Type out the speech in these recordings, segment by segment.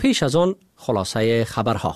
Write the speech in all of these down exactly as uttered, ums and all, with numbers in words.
پیش از آن خلاصه خبرها.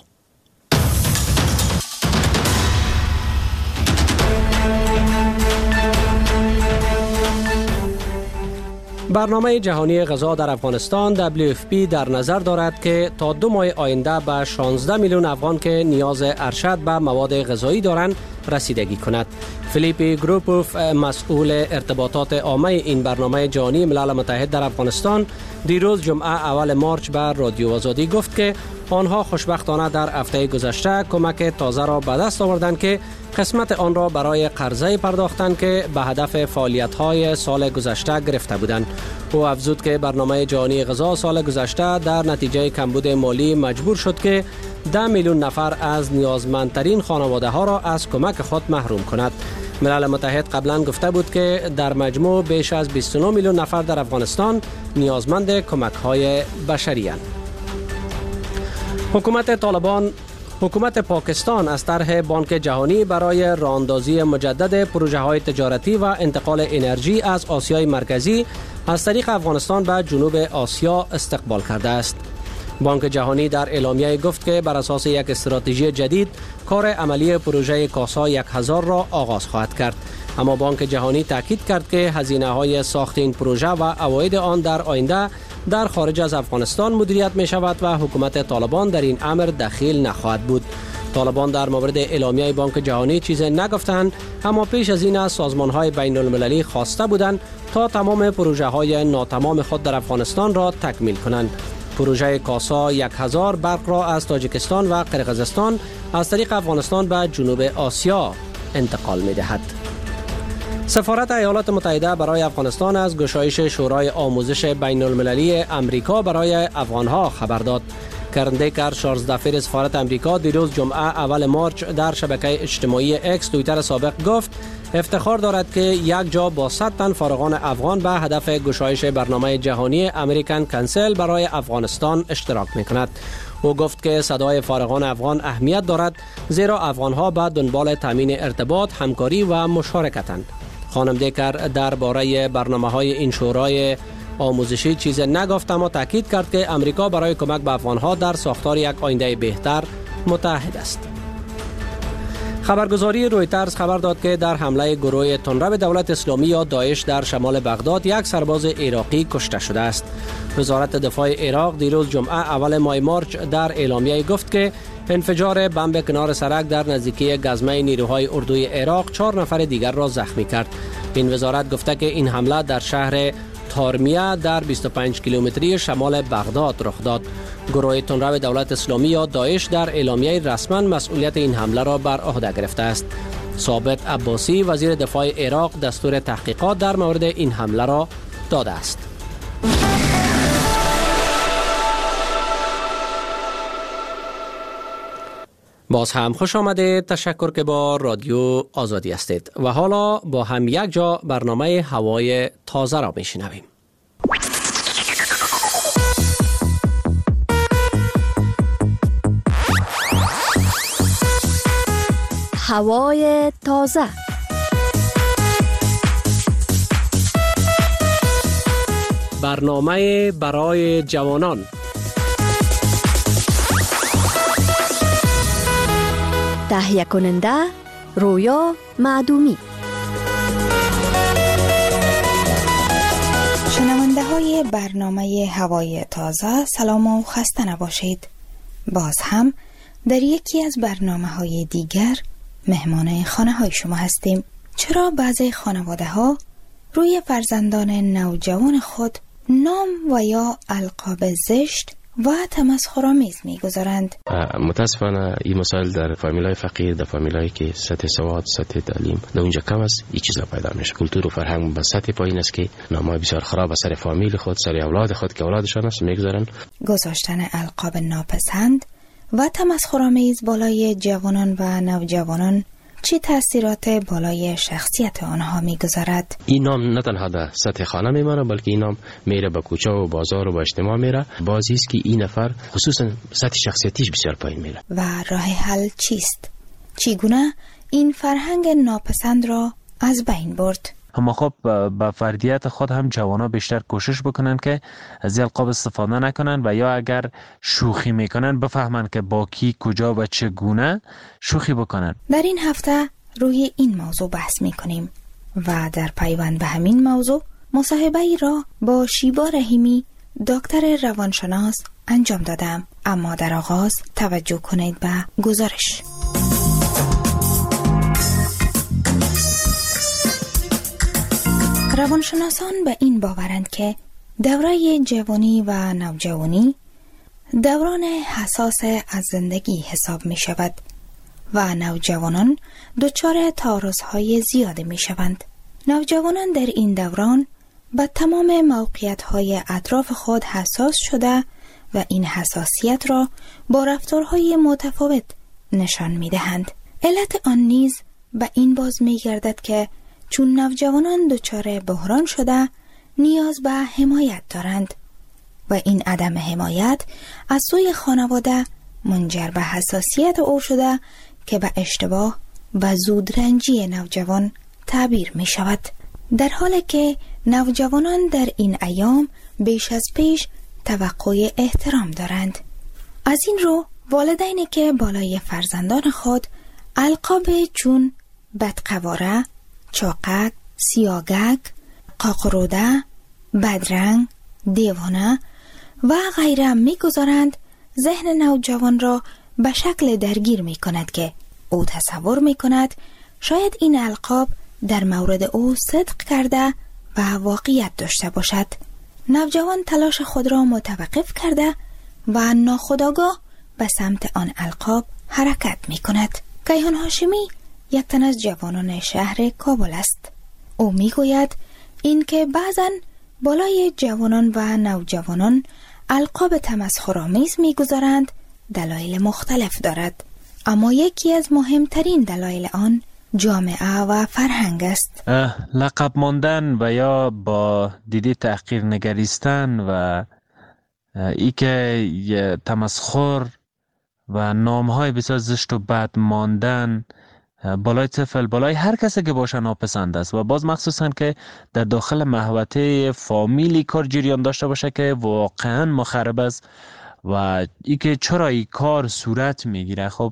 برنامه جهانی غذا در افغانستان دبلیو اف پی در نظر دارد که تا دو ماه آینده به شانزده میلیون افغان که نیاز ارشد به مواد غذایی دارند رسیدگی کند. فیلیپی گروپوف، مسئول ارتباطات عامه این برنامه جهانی ملل متحد در افغانستان، دیروز جمعه اول مارچ به رادیو آزادی گفت که آنها خوشبختانه در هفته گذشته کمک تازه را به دست آوردند که قسمت آن را برای قرضه پرداختند که به هدف فعالیت‌های سال گذشته گرفته بودند. او افزود که برنامه جهانی غذا سال گذشته در نتیجه کمبود مالی مجبور شد که ده میلیون نفر از نیازمندترین خانواده ها را از کمک خود محروم کند. ملل متحد قبلا گفته بود که در مجموع بیش از بیست و نه میلیون نفر در افغانستان نیازمند کمک های بشری اند. حکومت طالبان حکومت پاکستان از طرح بانک جهانی برای راهاندازی مجدد پروژه های تجارتی و انتقال انرژی از آسیای مرکزی از طریق افغانستان به جنوب آسیا استقبال کرده است. بانک جهانی در اعلامیه گفت که بر اساس یک استراتژی جدید کار عملی پروژه کاسا یک هزار را آغاز خواهد کرد. اما بانک جهانی تاکید کرد که هزینه های ساخت این پروژه و عواید آن در آینده در خارج از افغانستان مدیریت می شود و حکومت طالبان در این امر دخیل نخواهد بود. طالبان در مورد اعلامیه بانک جهانی چیزی نگفتند، اما پیش از این از سازمان‌های بین المللی خواسته بودند تا تمام پروژه های ناتمام خود در افغانستان را تکمیل کنند. پروژه کاسا یک هزار برق را از تاجیکستان و قرقیزستان از طریق افغانستان به جنوب آسیا انتقال می دهد. سفارت ایالات متحده برای افغانستان از گشایش شورای آموزش بین المللی امریکا برای افغانها خبر داد. کرن دیکر، چارلز دفیر سفارت امریکا، دیروز جمعه اول مارچ در شبکه اجتماعی اکس توییتر سابق گفت افتخار دارد که یک جا با صد تن فارغان افغان به هدف گشایش برنامه جهانی امریکن کنسل برای افغانستان اشتراک می‌کند. او گفت که صدای فارغان افغان اهمیت دارد زیرا افغانها به دنبال تامین ارتباط، همکاری و مشارکتند. خانم دیکر درباره برنامه‌های این شورای آموزشی چیز نگفت، اما تاکید کرد که امریکا برای کمک به افغانها در ساختار یک آینده بهتر متحد است. خبرگزاری رویترز خبر داد که در حمله گروه تندرو دولت اسلامی یا داعش در شمال بغداد یک سرباز عراقی کشته شده است. وزارت دفاع عراق دیروز جمعه اول ماه مارچ در اعلامیه گفت که انفجار بمب کنار سرک در نزدیکی گزمه نیروهای اردوی عراق چهار نفر دیگر را زخمی کرد. این وزارت گفته که این حمله در شهر تارمیه در بیست و پنج کیلومتری شمال بغداد رخ داد. گروه تندرو دولت اسلامی یا داعش در اعلامیه رسما مسئولیت این حمله را بر عهده گرفته است. ثابت عباسی وزیر دفاع عراق دستور تحقیقات در مورد این حمله را داده است. باز هم خوش آمده، تشکر که با رادیو آزادی هستید و حالا با هم یک جا برنامه هوای تازه را میشنویم. هوای تازه. برنامه برای جوانان. تهیه کننده رویا معدومی. شنونده های برنامه هوای تازه، سلام و خسته نباشید. باز هم در یکی از برنامه های دیگر مهمان خانه های شما هستیم. چرا بعضی خانواده ها روی فرزندان نوجوان خود نام و یا القاب زشت و تمسخرآمیز می‌گذارند؟ متاسفانه این مسائل در فامیلای فقیر، در فامیلایی که سطح سواد، سطح تعلیم در اونجا کم است، این چیزا پیدا میشه. کلتور و فرهنگ به سطح پایین است که نامای بسیار خراب سر فامیل خود، سر اولاد خود که اولادشان است می‌گذارن. گذاشتن القاب ناپسند و تمسخرآمیز بالای جوانان و نوجوانان چه تأثیرات بالای شخصیت آنها می‌گذارد؟ این نام نه تنها در سطح خانه میماره، بلکه این نام میره به کوچه و بازار و به اجتماع میره. بازی است که این نفر خصوصا سطح شخصیتیش بسیار پایین میره. و راه حل چیست؟ چگونه این فرهنگ ناپسند را از بین برد؟ اما خب با فردیت خود هم جوانا بیشتر کوشش بکنن که از القاب استفاده نکنن و یا اگر شوخی میکنن بفهمن که با کی کجا و چگونه شوخی بکنن. در این هفته روی این موضوع بحث میکنیم و در پیوند به همین موضوع مصاحبه ای را با شیبا رحیمی دکتر روانشناس انجام دادم. اما در آغاز توجه کنید به گزارش. روانشناسان به این باورند که دوره جوانی و نوجوانی دوران حساس از زندگی حساب می شود و نوجوانان دچار تعارض‌های زیاده می شوند. نوجوانان در این دوران به تمام موقعیت‌های اطراف خود حساس شده و این حساسیت را با رفتارهای متفاوت نشان می دهند. علت آن نیز به این باز می گردد که چون نوجوانان دچار بحران شده نیاز به حمایت دارند و این عدم حمایت از سوی خانواده منجر به حساسیت او شده که به اشتباه و زودرنجی نوجوان تعبیر می شود. در حالی که نوجوانان در این ایام بیش از پیش توقع احترام دارند. از این رو والدینی که بالای فرزندان خود القاب چون بدقواره، چاقک، سیاگک، قاقروده، بدرنگ، دیوانه و غیره می‌گذارند، ذهن نوجوان را به شکل درگیر می‌کند که او تصور می‌کند شاید این القاب در مورد او صدق کرده و واقعیت داشته باشد. نوجوان تلاش خود را متوقف کرده و ناخودآگاه به سمت آن القاب حرکت می‌کند. کیهان هاشمی یک تن از جوانان شهر کابل است. او میگوید این که بعضن بالای جوانان و نوجوانان القاب تمسخرآمیز میگذارند دلایل مختلف دارد، اما یکی از مهمترین دلایل آن جامعه و فرهنگ است. لقب ماندن و یا با دیدی تحقیر نگریستن و ای که تمسخر و نامهای بسیار زشت و بد ماندن بالای طفل، بالای هر کسی که باشه ناپسند است و باز مخصوصا که در داخل محوطه فامیلی کار جریان داشته باشه که واقعا مخرب است و ای که چرا این کار صورت میگیره. خب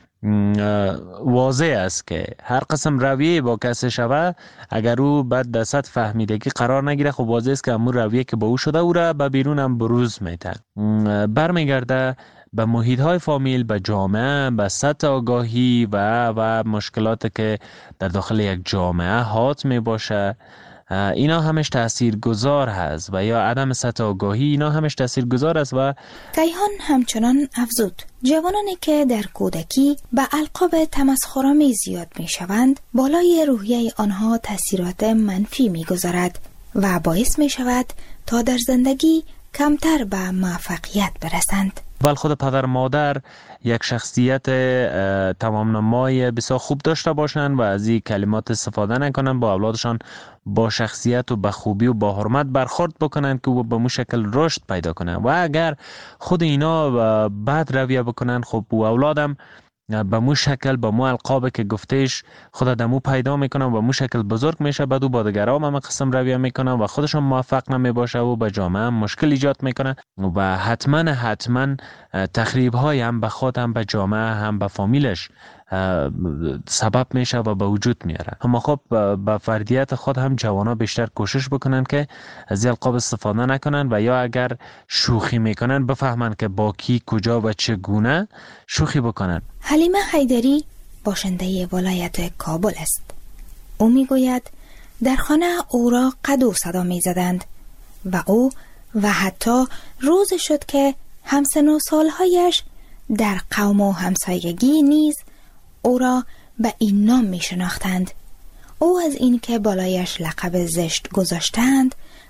واضح است که هر قسم رویه با کسی شوه اگر او بعد در سطح فهمیدگی قرار نگیره، خب واضح است که امور رویه که با او شده او را به بیرون هم بروز میده، برمیگرده به محیط های فامیل، به جامعه، به سطح آگاهی و و مشکلات که در داخل یک جامعه حات می باشه. اینا همش تأثیر گذار هست و یا عدم سطح آگاهی اینا همش تأثیر گذار است. و کیهان همچنان افزود جوانانی که در کودکی به القاب تمسخرآمیز زیاد می شوند بالای روحیه آنها تأثیرات منفی می گذارد و باعث می شود تا در زندگی کمتر به موفقیت برسند. بل خود پدر مادر یک شخصیت تمام نمای بسیار خوب داشته باشند و از این کلمات استفاده نکنند، با اولادشان با شخصیت و با خوبی و با حرمت برخورد بکنند که او به مو شکل رشد پیدا کنند. و اگر خود اینا بد رویه بکنند، خب او اولادم به مو شکل به مو القاب که گفتهش خود دمو پیدا میکنن و مو شکل بزرگ میشه، بعد او با دیگران هم قسم رویه میکنن و خودشون موفق نمیباشه و به جامعه هم مشکل ایجاد میکنه و حتما حتما تخریب های هم به خود هم به جامعه هم به فامیلش سبب میشه و به وجود میاره. اما خب با فردیت خود هم جوانا بیشتر کوشش بکنن که از القاب استفاده نکنن و یا اگر شوخی میکنن بفهمن که با کی کجا و چگونه شوخی بکنن. حلیمه حیدری باشنده ولایت کابل است. او میگوید در خانه او را قد و صدا میزدند و او و حتی روز شد که همسن و سالهایش در قوم و همسایگی نیز او را به این نام می شناختند. او از این که بالایش لقب زشت گذاشتند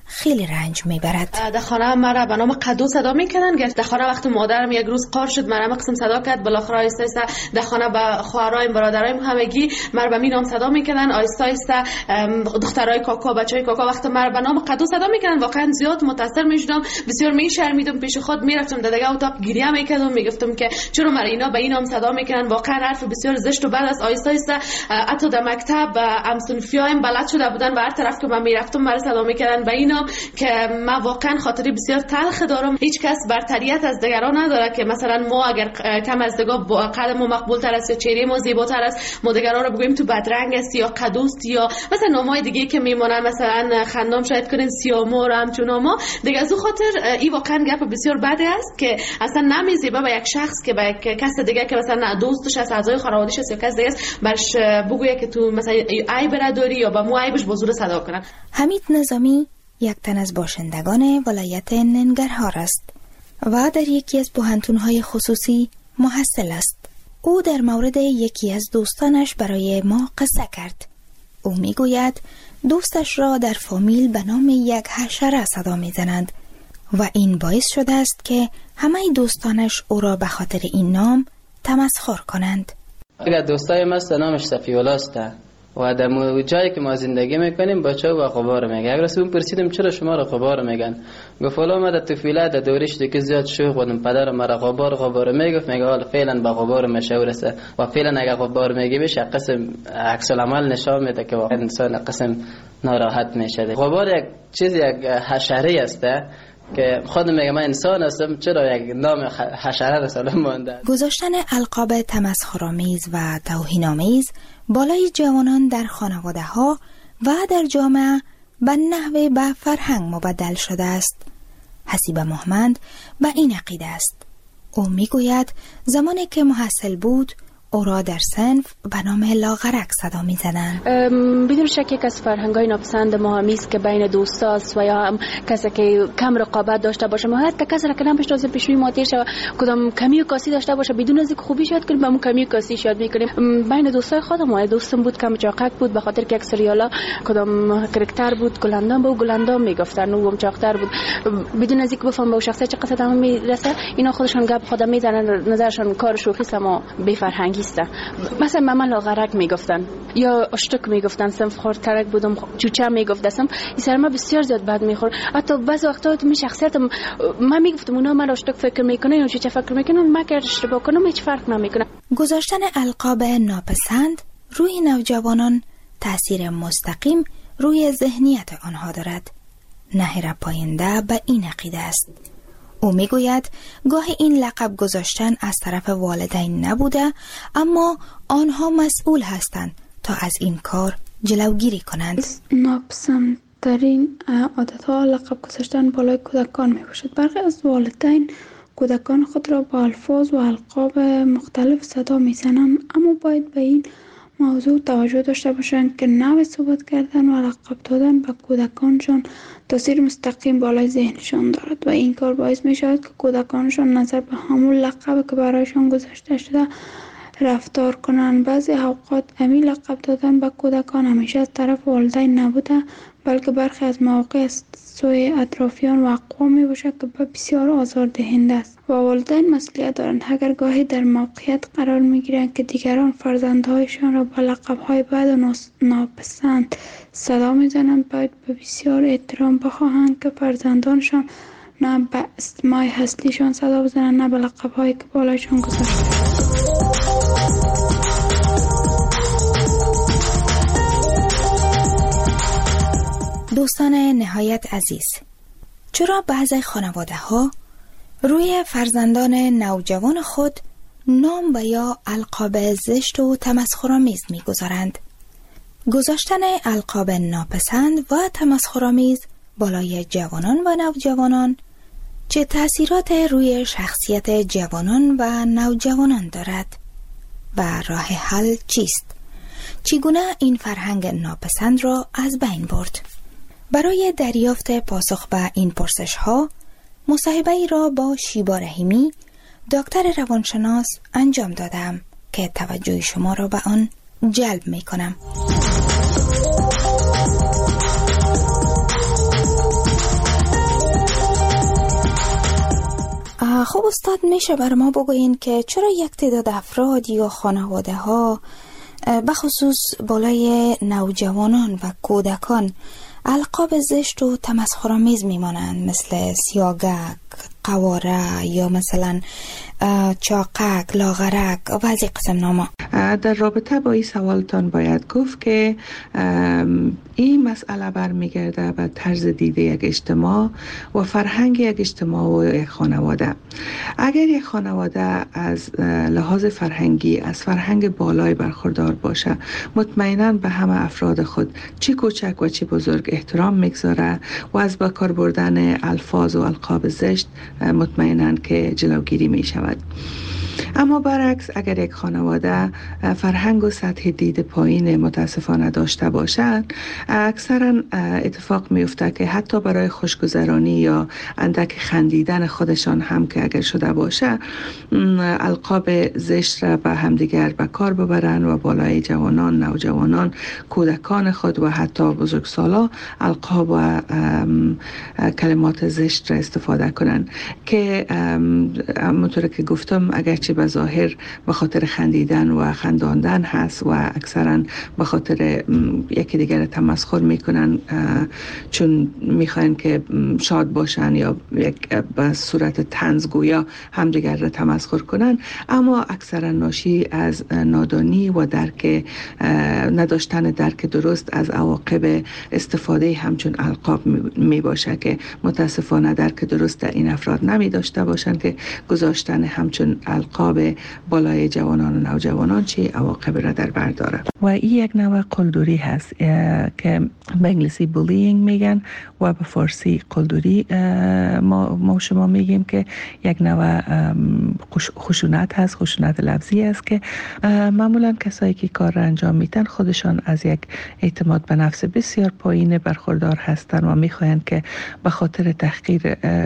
خیلی رنج میبرد. در خانه مرا به نام قدو صدا میکنن. در خانه وقتی مادرم یک روز قار شد مرا قسم صدا کرد، بالاخره آیسته آیسته در خانه به خواهرایم برادرایم همگی مرا به می نام صدا میکنن. آیسته آیسته دخترای کاکا بچهای کاکا وقتی مرا به نام قدو صدا میکنن واقعا زیاد متاثر میشدم، بسیار میشرمیدم، پیش خود میرفتم در دیگه اتاق گریه میکردم، میگفتم که چرا مرا اینا به این نام صدا میکنن. واقعا حرف بسیار زشت و بد است. آیسته آیسته حتی در مکتب همسنفیایم بلد شده بودن و هر طرف که من میرفتم مرا صدا میکردن به این نام که من واقعا خاطری بسیار تلخ دارم. هیچ کس برتریت از دیگران نداره که مثلا ما اگر کم از دیگه قد ما مقبول تر است یا چهره ما زیباتر است ما دیگران رو بگوییم تو بدرنگ است یا قدوست یا مثلا نامای دیگه که میمونن مثلا خندام شاید کنین سیامور همچون ما دیگه. از اون خاطر این واقعا گپ بسیار بده است که اصلا نمیزیبه به یک شخص که به یک کس دیگه که مثلا دوستش است، اعضای خانواده‌اش است یا کس دیگه است برش بگویه که تو مثلا عیب نداری یا با مو عیبش با زور صدا کنن. حمید نظامی یک تن از باشندگان ولایت ننگرهار است و در یکی از پوهنتون‌های خصوصی محصل است. او در مورد یکی از دوستانش برای ما قصه کرد. او میگوید دوستش را در فامیل به نام یک حشره صدا میزنند و این باعث شده است که همه دوستانش او را به خاطر این نام تمسخر کنند. اگر دوستای ما نامش صفی‌الله است و در جایی که ما زندگی میکنیم بچه و غبار میگه. اگر از اون پرسیدم چرا شما را غبار میگن، گفت والا ما در طفولیت در دورش دیگه زیاد شوخ بودم، پدر مرا غبار غبار میگفت، میگه حالا فعلا با غبار مشهور است و فعلا اگر غبار میگی بهش قسم عکس العمل نشان میده که واقعا انسان قسم ناراحت میشه. غبار یک چیز یک حشره است که خود میگه من انسان هستم، چرا یک نام حشره رساله مونده. گذاشتن القاب تمسخرآمیز و توهین‌آمیز بالای جوانان در خانواده ها و در جامعه به نحوه به فرهنگ مبدل شده است. حسیب محمد به این عقیده است. او میگوید زمانی که محصل بود او را در صنف به نام لاغرک صدا می زدن. بدون شک یک از فرهنگ‌های ناپسند ما هم است که بین دوستاست و یا هم کسی که کم رقابت داشته باشه، ما حتی کسی را که نمی‌شناسیم پیشوی ماتیر شه کدام کمی و کاسی داشته باشه بدون از اینکه خوبی یاد کنیم، همون کمی و کاسی یاد می‌کنیم. بین دوستای خودم ما دوستم بود کم چاقک بود به خاطر که یک سریالا کدام کاراکتر بود گلندام بود گلندام میگفتن و هم چاقتر بود، بدون از اینکه بفهم به شخصیت چه قصد هم میرسه اینا خودشون گپ خودم میزنن، نظرشون کار شوخی است اما بی فرهنگی. مثلا مامان لاغرک میگفتن یا اشتک میگفتن، صنف خورترک بودم چوچه میگفتم، این سر ما بسیار زیاد بد میخور. حتی بعضی وقتا تو می شخصیتم من میگفتم اونا من اشتک فکر میکنه یا چوچه فکر میکنن، من که اشتباه کنم هیچ فرق نمیکنه. گذاشتن القاب ناپسند روی نوجوانان تاثیر مستقیم روی ذهنیت آنها دارد. نهر پاینده به این عقیده است. او میگوید گاهی این لقب گذاشتن از طرف والدین نبوده، اما آنها مسئول هستند تا از این کار جلوگیری کنند. ناپسندترین عادتها لقب گذاشتن بالای کودکان می باشد. برخی از والدین کودکان خود را با الفاظ و القاب مختلف صدا می زنند، اما باید به این موضوع توجه داشته باشند که نوع صحبت کردن و لقب دادن به کودکانشان تاثیر مستقیم بالای ذهنشان دارد و این کار باعث می شود که کودکانشان نظر به همون لقب که برایشان گذاشته شده رفتار کنند. بعضی اوقات همین لقب دادن به کودکان همیشه از طرف والدین نبوده، بلکه برخی از مواقع از سوی اطرافیان و اقوام می باشد که بسیار آزاردهنده است و والدین مسئولیت دارند. اگر گاهی در موقعیت قرار می گیرند که دیگران فرزندهایشان را با لقب‌های بد و ناپسند صدا می زنند، باید به بسیار احترام بخواهند که فرزندانشان نه به اسمای اصلیشان صدا بزنند نه به لقب‌هایی که بالایشان گذاشته. دوستان نهایت عزیز، چرا بعضی خانواده ها روی فرزندان نوجوان خود نام و یا القاب زشت و تمسخرآمیز می‌گذارند؟ گذاشتن القاب ناپسند و تمسخرآمیز بالای جوانان و نوجوانان چه تأثیرات روی شخصیت جوانان و نوجوانان دارد و راه حل چیست؟ چگونه این فرهنگ ناپسند را از بین برد؟ برای دریافت پاسخ به این پرسش ها مصاحبه ای را با شیبا رحیمی دکتر روانشناس انجام دادم که توجه شما را به آن جلب می کنم. خب استاد، میشه بر ما بگوین که چرا یک تعداد افراد یا خانواده ها بخصوص بالای نوجوانان و کودکان القاب زشت و تمسخرآمیز میمانند، مثل سیاگک، قواره یا مثلا چاقک، لاغرک و بعضی قسم ناما؟ در رابطه با این سوالتان باید گفت که این مسئله برمیگرده به طرز دیده یک اجتماع و فرهنگ یک اجتماع و یک خانواده. اگر یک خانواده از لحاظ فرهنگی از فرهنگ بالای برخوردار باشه، مطمئناً به همه افراد خود چی کوچک و چی بزرگ احترام میگذاره و از به کار بردن الفاظ و القاب زشت مطمئناً که جلوگیری می شود. اما برعکس، اگر یک خانواده فرهنگ و سطح دید پایین متاسفانه داشته باشند، اکثرا اتفاق میفته که حتی برای خوشگذرانی یا اندک خندیدن خودشان هم که اگر شده باشه، القاب زشت را به همدیگر به کار ببرند و بالای جوانان، نوجوانان، کودکان خود و حتی بزرگسالا القاب و کلمات زشت را استفاده کنند که همونطور که گفتم اگرچه به ظاهر به خاطر خندیدن و خنداندن هست و اکثرا به خاطر یکی دیگر تمسخر میکنن چون میخواین که شاد باشن یا یک به صورت طنز گویا همدیگر را تمسخر کنن، اما اکثرا ناشی از نادانی و درک نداشتن درک درست از عواقب استفاده همچون القاب می باشه که متاسفانه درک درست در این افراد نمی داشته باشند که گذاشتن همچون القاب بالای جوانان و نوجوانان چه عواقب را در بر داره. و این یک نوع قلدری هست که به انگلیسی بولینگ میگن و به فارسی قلدری ما, ما شما میگیم که یک نوع خشونت هست، خشونت لفظی است که معمولا کسایی که کار را انجام میدن خودشان از یک اعتماد به نفس بسیار پایین برخوردار هستند و میخواهند که به خاطر تحقیر،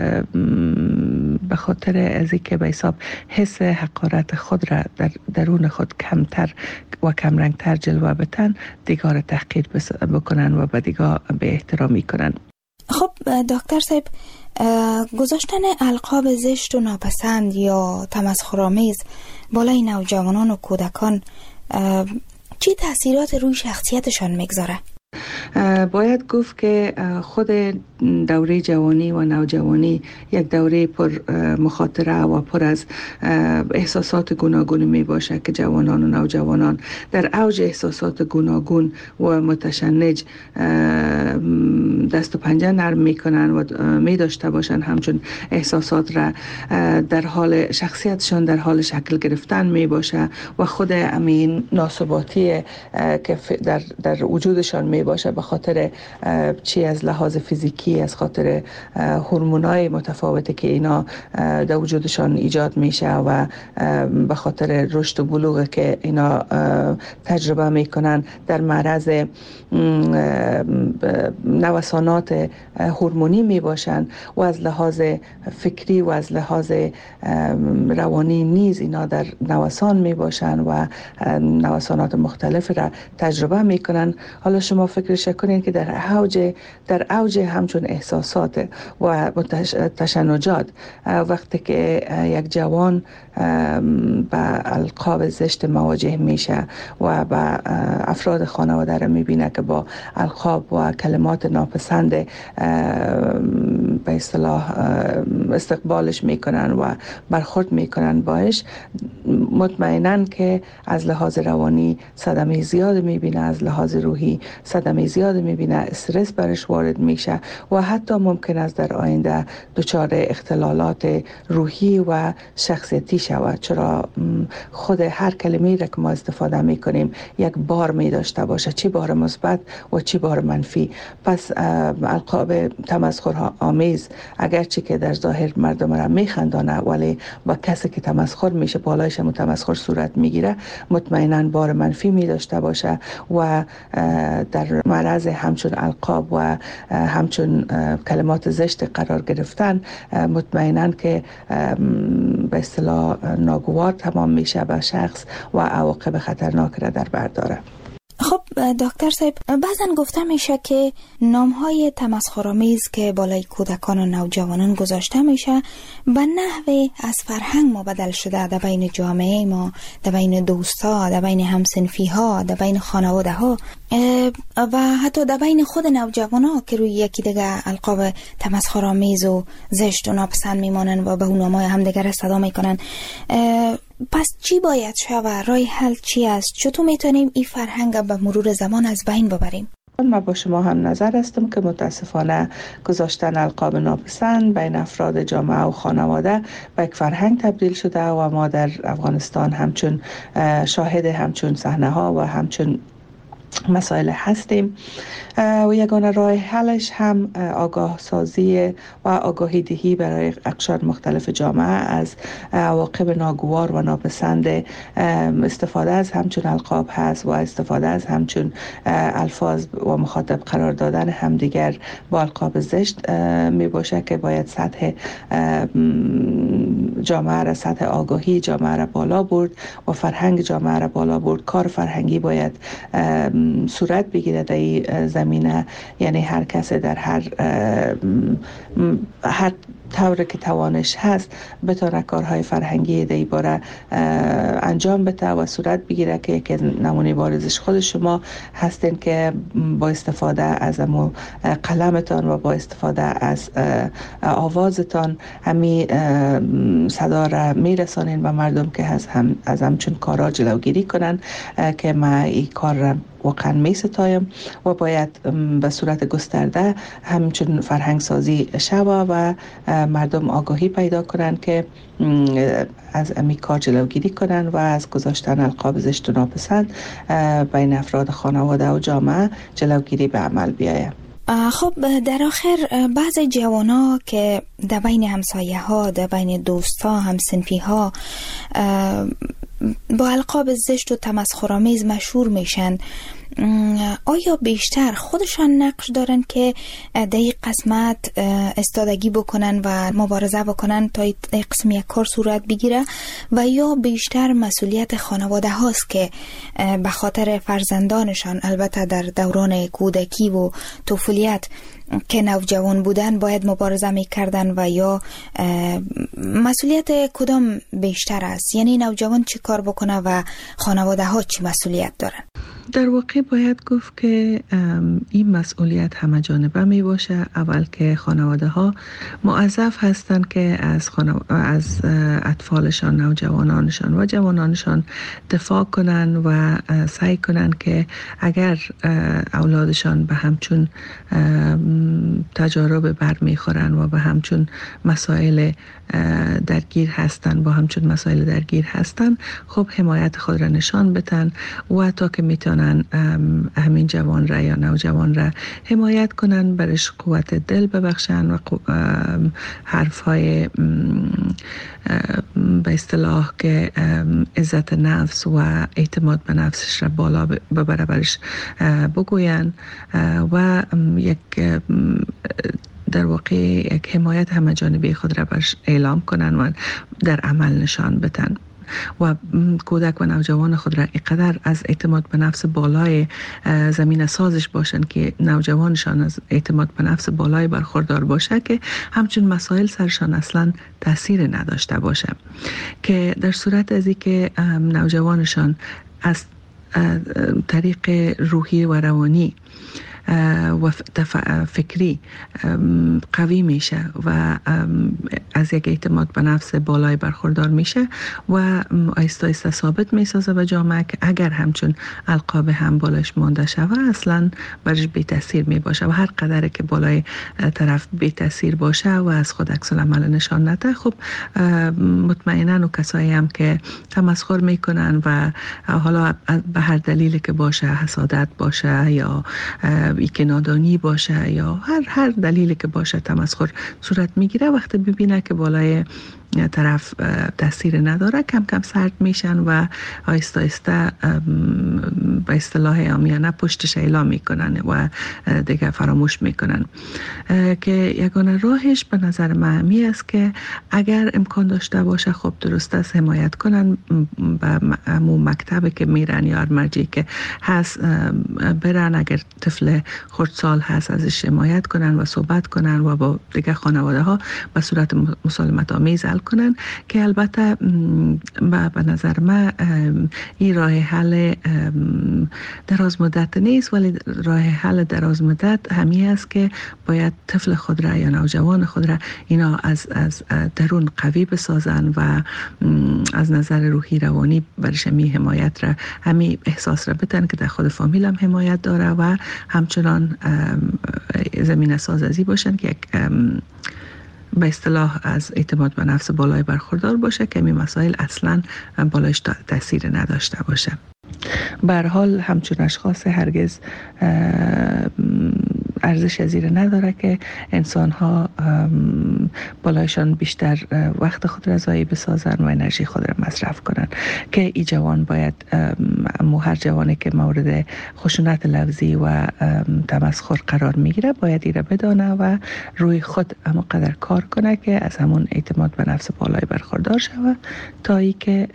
به خاطر از اینکه به حساب حس حقارت خود را در درون خود کمتر و کمرنگتر جلوه بتن، دیگر تحقیر بکنن و به دیگر به احترامی کنن. خب دکتر صاحب، گذاشتن القاب زشت و ناپسند یا تمسخرآمیز بالای نوجوانان و کودکان چی تاثیرات روی شخصیتشان میگذاره؟ باید گفت که خود دوره جوانی و نوجوانی یک دوره پر مخاطره و پر از احساسات گوناگون می باشه که جوانان و نوجوانان در اوج احساسات گوناگون و متشنج دست و پنجه نرم می کنن و می داشته باشن همچون احساسات را در حال شخصیتشان در حال شکل گرفتن می باشه و خود امین ناثباتی که در, در وجودشان می باشه به خاطر چی از لحاظ فیزیکی، از خاطر هورمونای متفاوتی که اینا در وجودشان ایجاد میشه و به خاطر رشد و بلوغ که اینا تجربه میکنن در معرض نوسانات هورمونی میباشن و از لحاظ فکری و از لحاظ روانی نیز اینا در نوسان میباشن و نوسانات مختلف را تجربه میکنن. حالا شما فکرش کنین که در اوج در اوج همچون احساسات و تشنجات وقتی که یک جوان با القاب زشت مواجه میشه و با افراد خانواده را میبینه که با القاب و کلمات ناپسند به اصطلاح استقبالش میکنن و برخورد میکنن باش، مطمئناً که از لحاظ روانی صدمه زیاد میبینه، از لحاظ روحی صدمه زیاد میبینه، استرس برش وارد میشه و حتی ممکن است در آینده دچار اختلالات روحی و شخصیتی شود، چرا خود هر کلمه‌ای را که ما استفاده میکنیم یک بار می داشته باشه، چی بار مثبت و چی بار منفی. پس القاب تمسخر آمیز اگرچه که در ظاهر مردم را میخندانه ولی با کسی که تمسخر میشه بالایش هم تمسخر صورت میگیره، مطمئناً بار منفی می داشته باشه و در معرض همچون القاب و همچون کلمات زشت قرار گرفتن مطمئناً که به اصطلاح ناگوار تمام میشه به شخص و عواقب خطرناک را در بر داره. خب دکتر صاحب، بعضن گفته میشه که نامهای تمسخرآمیز که بالای کودکان و نوجوانان گذاشته میشه به نحوی از فرهنگ ما بدل شده در بین جامعه ما، در بین دوستا، در بین همسنفی ها، در بین خانواده ها و حتی در بین خود نوجوان ها که روی یکی دیگه القاب تمسخرآمیز و زشت و ناپسند میمانن و به اون نامای همدیگر صدا میکنن. پس چی باید شود؟ راه حل چی است؟ چطور میتونیم این فرهنگ به مرور زمان از بین ببریم؟ من با شما هم نظر هستم که متاسفانه گذاشتن القاب ناپسند بین افراد جامعه و خانواده به یک فرهنگ تبدیل شده و ما در افغانستان همچون شاهد همچون صحنه ها و همچون مسائل هستیم و یگانه راه حلش هم آگاه سازی و آگاهی دهی برای اقشار مختلف جامعه از عواقب ناگوار و ناپسند استفاده از همچون القاب هست و استفاده از همچون الفاظ و مخاطب قرار دادن همدیگر با القاب زشت می باشه که باید سطح جامعه را، سطح آگاهی جامعه را بالا برد و فرهنگ جامعه را بالا برد. کار فرهنگی باید صورت بگیره در این زمینه، یعنی هر کس در هر هر طور که توانش هست بتونه کارهای فرهنگی در این باره انجام بده و صورت بگیره که یک نمونه بارزش خود شما هستین که با استفاده از امو قلمتان و با استفاده از آوازتان همی صدا را میرسانین به مردم که از هم از همچون کارا جلوگیری کنن که ما این کار را واقعا می ستایم و باید به صورت گسترده همچون فرهنگ سازی شوه و مردم آگاهی پیدا کنن که از امی کار جلوگیری کنن و از گذاشتن القاب زشت و ناپسند بین افراد خانواده و جامعه جلوگیری به عمل بیاید. خب در آخر بعضی جوانا که در بین همسایه ها، در بین دوستا، همسنفی ها با القاب زشت و تمسخرآمیز مشهور میشن، آیا بیشتر خودشان نقش دارن که در این قسمت استادگی بکنن و مبارزه بکنن تا این قسم یک کار صورت بگیره و یا بیشتر مسئولیت خانواده هاست که به خاطر فرزندانشان، البته در دوران کودکی و طفولیت که نوجوان بودن، باید مبارزه میکردن و یا مسئولیت کدام بیشتر است؟ یعنی نوجوان چی کار بکنه و خانواده ها چی مسئولیت دارن؟ در واقع باید گفت که این مسئولیت همه جانبه می باشه. اول که خانواده ها موظف هستند که از خانو... از اطفالشان، نوجوانانشان و جوانانشان دفاع کنن و سعی کنن که اگر اولادشان به همچون تجارب برمیخورن و به همچون مسائل درگیر هستن با همچون مسائل درگیر هستن، خب حمایت خود را نشان بدن و تا که میتونن همین جوان را یا نوجوان را حمایت کنن، برش قوت دل ببخشن و حرفهای به اصطلاح که عزت نفس و اعتماد به نفسش را بالا ببره برش بگوین و یک در واقع یک حمایت همه جانبه خود را برش اعلام کنن و در عمل نشان بدن و کودک و نوجوان خود را اینقدر از اعتماد به نفس بالای زمین سازش باشن که نوجوانشان از اعتماد به نفس بالای برخوردار باشه که همچون مسائل سرشان اصلا تاثیر نداشته باشه، که در صورت از اینکه نوجوانشان از طریق روحی و روانی و فکری قوی میشه و از یک اعتماد به نفس بالای برخوردار میشه و آیسته آیسته ثابت میسازه به جامعه که اگر همچون القاب هم بالش مانده شوه اصلا برش بی تاثیر می باشه و هر قدر که بالای طرف بی تاثیر باشه و از خود عکس العمل نشان نده، خب مطمئنا و کسایی هم که تمسخر میکنن و حالا به هر دلیلی که باشه، حسادت باشه یا ای که نادانی باشه یا هر هر دلیلی که باشه تمسخر صورت میگیره، وقتی ببینه که بالای طرف تاثیر نداره، کم کم سرد میشن و آیسته آیسته به اصطلاح عامیانه پشتش اعلام میکنن و دیگه فراموش میکنن. که یگانه راهش به نظر من همی است که اگر امکان داشته باشه خب درست است حمایت کنن، به همون مکتبی که میرن یا مرجعی که هست برن، اگر طفل خردسال هست ازش حمایت کنن و صحبت کنن و با دیگه خانواده ها به صورت مسالمت آمیز حل کنن. که البته به نظر من این راه حل دراز مدت نیست، ولی راه حل دراز مدت همی است که باید طفل خود را یا نوجوان خود را اینا از از درون قوی بسازن و از نظر روحی روانی برش می حمایت را همی احساس را بتن که در خود فامیل هم حمایت داره و همچنان زمین سازی باشن که یک به اصطلاح از اعتماد به نفس بالای برخوردار باشه که این مسائل اصلا بالایش تاثیر نداشته باشه. به هر حال همچون اشخاص هرگز ارزش زیر نداره که انسان ها بالایشان بیشتر وقت خود را ضایع بسازن و انرژی خود را مصرف کنن. که ای جوان باید مو هر جوانی که مورد خشونت لفظی و تمسخر قرار میگیره باید ای را بدانه و روی خود اما قدر کار کنه که از همون اعتماد به نفس بالای برخوردار شوه تا ای که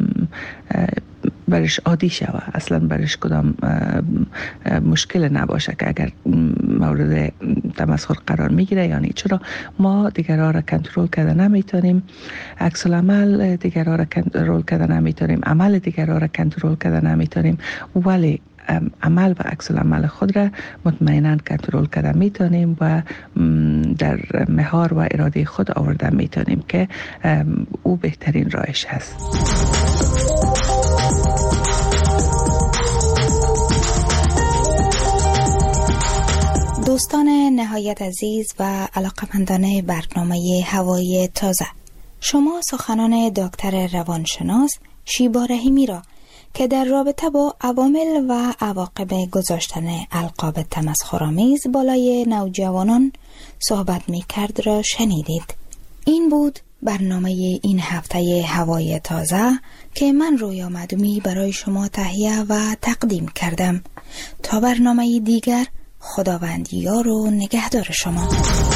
برش عادی شوه، اصلا برش کدام مشکل نباشه که اگر مورد تمسخر قرار میگیره. یعنی چرا ما دیگرها را کنترل کرده نمیتونیم، عکس العمل دیگرها را کنترل کرده نمیتونیم، عمل دیگرها را کنترل کرده نمیتونیم، ولی عمل و عکس العمل خود را مطمئنا کنترل کرده میتونیم و در مهار و اراده خود آورده میتونیم که او بهترین راهش هست. دوستان نهایت عزیز و علاقمندان برنامه هوای تازه، شما سخنان دکتر روانشناس شیبا رحیمی را که در رابطه با عوامل و عواقب گذاشتن القاب تمسخرآمیز بالای نوجوانان صحبت می کرد را شنیدید. این بود برنامه این هفته هوای تازه که من رویا معدومی برای شما تهیه و تقدیم کردم. تا برنامه دیگر، خداوند یار و نگهدار شما.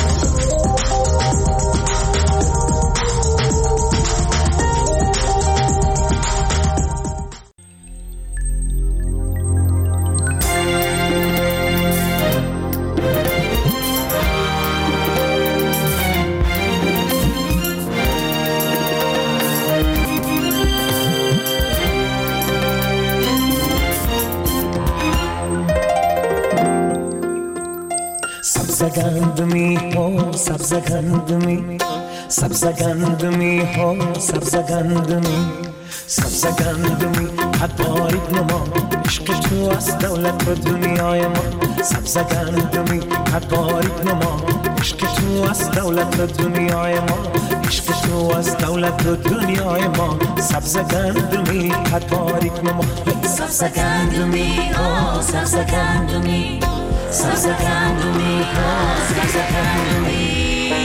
سبزگندمی ها سبزگندمی سبزگندمی ها سبزگندمی سبزگندمی حدایق نما عشق تو از دولت و دنیای ما سبزگندمی حدایق نما عشق تو از دولت و دنیای ما عشق تو از دولت و دنیای ما سبزگندمی حدایق نما سبزگندمی ها سبزگندمی سبزگندمی ها سبزگندمی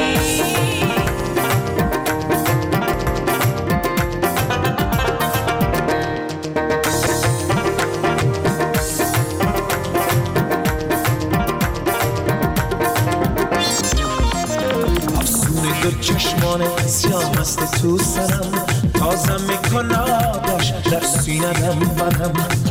افسونه در چشمان سیاه هست تو سرم تازه میکن آدش در سینم بدم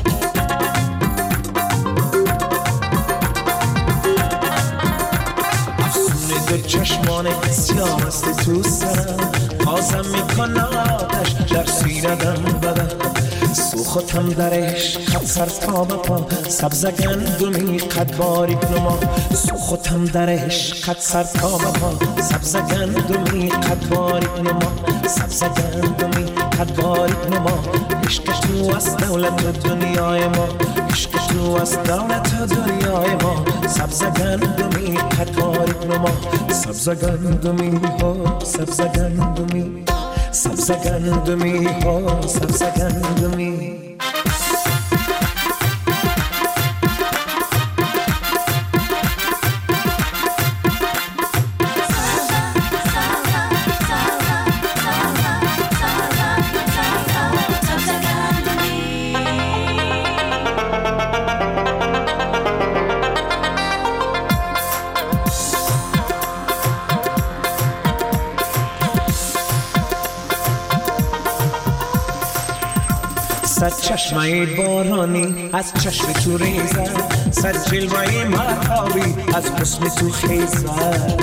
در چشمان سیاه است تو سرم تازه میکن آتش در سینه‌ام بدم سوختم درش قد سر تا به پا سبزگندمی قد باریک نما سوختم درش قد سر تا به پا سبزگندمی قد باریک نما سبزگندمی قد باریک نما عشق تو از دولت و دنیای ما عشق تو از دولت و دنیای ما سبزگندمی قد باریک نما سبزگندمی ها سبزگندمی سبزگندمی ها سبزگندمی صد چشمه بارانی از چشم تو ریزد، صد جلوه مهتابی از حسن تو خیزد.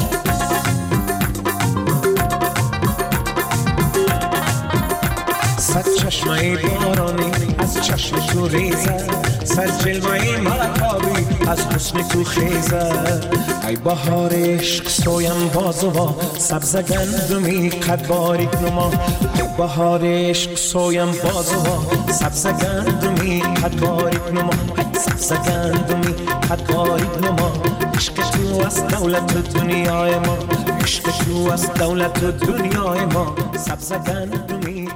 صد چشمه بارانی از چشم تو ریزد، صد جلوه مهتابی از حسن تو خیزد. ای بهار عشق سویم بازوا، سبز گندمی قد باریک نما. ای بهار عشق سویم بازوا، سبز گندمی قد باریک نما. سبز گندمی قد باریک نما. عشق تو از دولت دنیای ما، عشق تو از دولت دنیای ما. سبز گندمی